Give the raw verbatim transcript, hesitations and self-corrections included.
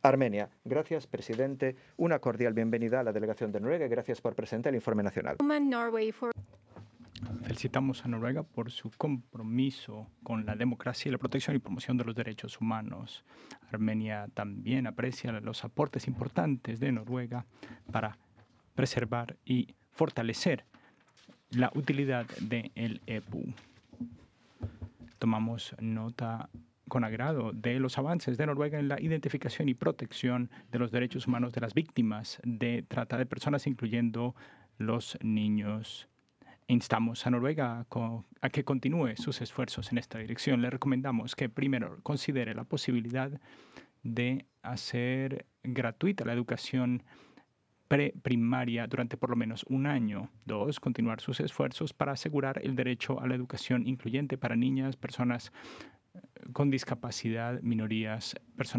Armenia. Gracias, presidente. Una cordial bienvenida a la delegación de Noruega y gracias por presentar el informe nacional. Felicitamos a Noruega por su compromiso con la democracia y la protección y promoción de los derechos humanos. Armenia también aprecia los aportes importantes de Noruega para preservar y fortalecer la utilidad del E P U. Tomamos nota con agrado de los avances de Noruega en la identificación y protección de los derechos humanos de las víctimas de trata de personas, incluyendo los niños. Instamos a Noruega a, co- a que continúe sus esfuerzos en esta dirección. Le recomendamos que primero considere la posibilidad de hacer gratuita la educación preprimaria durante por lo menos un año. Dos, continuar sus esfuerzos para asegurar el derecho a la educación incluyente para niñas, personas con discapacidad, minorías, personas